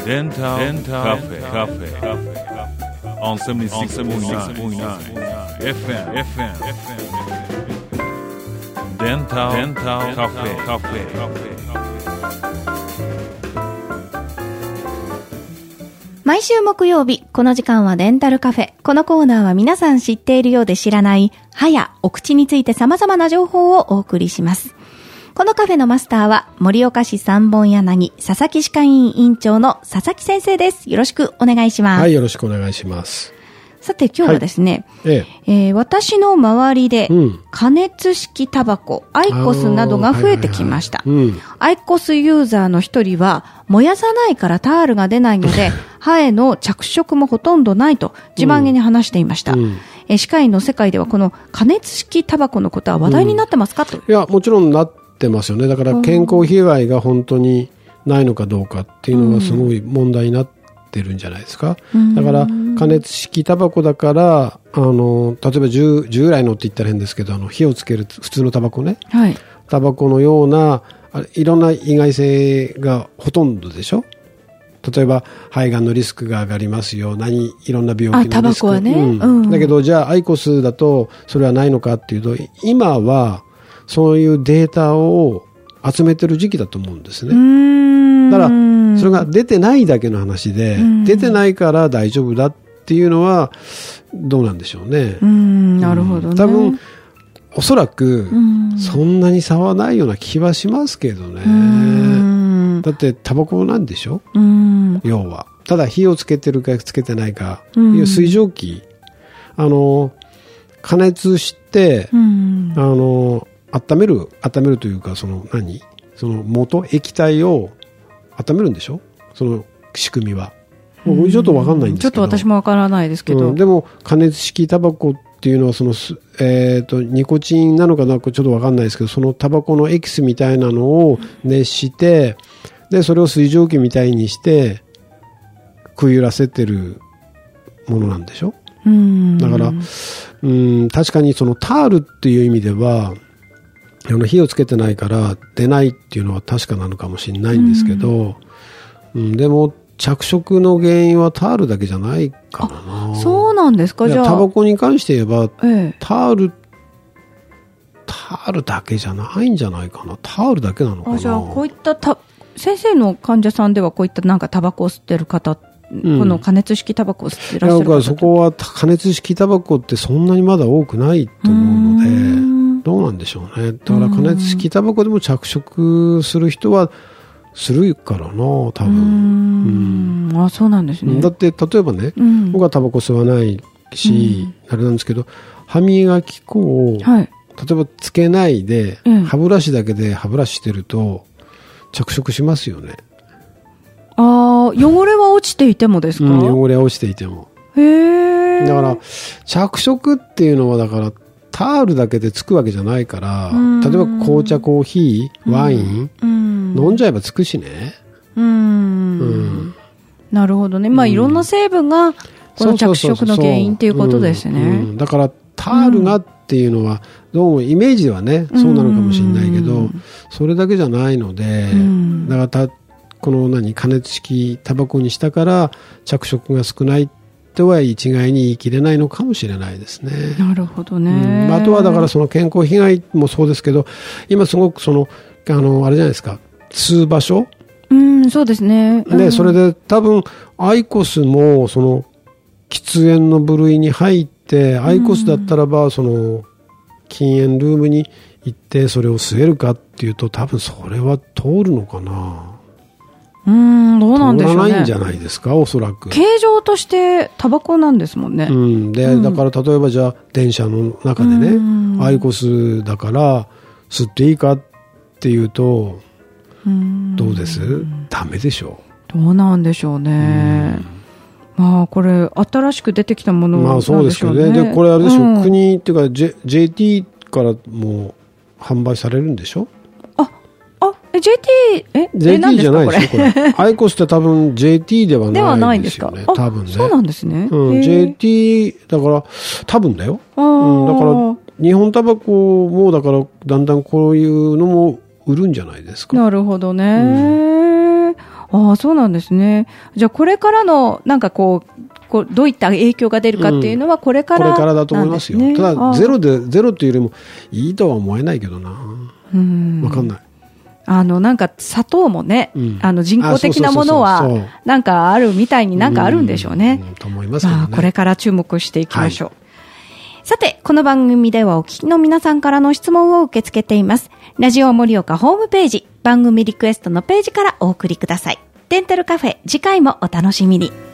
Dental Cafe on 76.9 FM Dental Cafe 毎週木曜日、この時間はデンタルカフェ。このコーナーは皆さん知っているようで知らない歯やお口について様々な情報をお送りします。このカフェのマスターは盛岡市三本柳佐々木歯科医院院長の佐々木先生です。よろしくお願いします。 はい、よろしくお願いします。 さて今日はですね、私の周りで加熱式タバコ、アイコスなどが増えてきました。アイコスユーザーの一人は燃やさないからタールが出ないので歯への着色もほとんどないと自慢げに話していました。歯科医の世界ではこの加熱式タバコのことは話題になってますかと。 いや、もちろんなってますよね。だから健康被害が本当にないのかどうかっていうのがすごい問題になってるんじゃないですか。だから加熱式タバコだから例えば従来のって言ったら変ですけど火をつける普通のタバコね、はい、タバコのようないろんな意外性がほとんどでしょ。例えば肺がんのリスクが上がりますよ、いろんな病気のリスク、 タバコはね、 だけどじゃあアイコスだとそれはないのかっていうと、今はそういうデータを集めてる時期だと思うんですね。だからそれが出てないだけの話で、出てないから大丈夫だっていうのはどうなんでしょうね。 なるほどね。 多分おそらくそんなに差はないような気はしますけどね。だってタバコなんでしょ、要は。ただ火をつけてるかつけてないか、水蒸気加熱して温めるというか、その液体を温めるんでしょ、その仕組みは。僕ちょっと分かんないんですけど、 ちょっと私も分からないですけど、 でも加熱式タバコっていうのはニコチンなのかな、ちょっと分かんないですけど、そのタバコのエキスみたいなのを熱して、でそれを水蒸気みたいにしてくゆらせてるものなんでしょ。だから確かにそのタールっていう意味では火をつけてないから出ないっていうのは確かなのかもしれないんですけど、でも着色の原因はタールだけじゃないからな。 そうなんですか。じゃあタバコに関して言えば、タールだけじゃないんじゃないかな。タールだけなのかな。 じゃあこういった先生の患者さんではこういったなんかタバコを吸ってる方、この加熱式タバコを吸ってらっしゃる方、 そこは加熱式タバコってそんなにまだ多くないと思うので、どうなんでしょうね。だから加熱式タバコでも着色する人はするからな、多分。 そうなんですね。 だって例えばね、僕はタバコ吸わないし、あれなんですけど、歯磨き粉を、例えばつけないで、歯ブラシだけで歯ブラシしてると着色しますよね。 汚れは落ちていてもですか？ 汚れは落ちていても。だから着色っていうのはだからタールだけでつくわけじゃないから、例えば紅茶、コーヒー、ワイン、飲んじゃえばつくしね。 なるほどね。いろんな成分がこの着色の原因っていうことですね。 だからタールがっていうのはどうもイメージではね、そうなのかもしれないけど、それだけじゃないので、だからこの加熱式タバコにしたから着色が少ないとは一概に言い切れないのかもしれないですね。 なるほどね。 あとはだからその健康被害もそうですけど、今すごくあれじゃないですか、吸う場所、 そうですね。 それで多分アイコスもその喫煙の部類に入って、アイコスだったらばその禁煙ルームに行ってそれを吸えるかっていうと、多分それは通るのかな。 どうなんでしょうね。 通らないんじゃないですか、おそらく。 形状としてタバコなんですもんね。 だから例えばじゃあ電車の中でね、アイコスだから吸っていいかっていうと、どうです？ダメでしょう。どうなんでしょうね。これ新しく出てきたものなんでしょうね。そうですけどね。 でこれあれでしょ、国っていうか、JT からもう販売されるんでしょ。JT じゃないですよ、これ。アイコスって多分 JT ではないんですよね。多分ね。 そうなんですね。 JT だから多分だよ。だから日本タバコもだからだんだんこういうのも売るんじゃないですか。 なるほどね。 ああ、そうなんですね。じゃあこれからのなんかこうどういった影響が出るかっていうのはこれから、 これからだと思いますよ。ただゼロというよりもいいとは思えないけどな。わかんない。 なんか砂糖もね、人工的なものはなんかあるみたいになんかあるんでしょうね。 と思いますけどね。 これから注目していきましょう。さて、この番組ではお聞きの皆さんからの質問を受け付けています。ラジオ盛岡ホームページ、番組リクエストのページからお送りください。デンタルカフェ、次回もお楽しみに。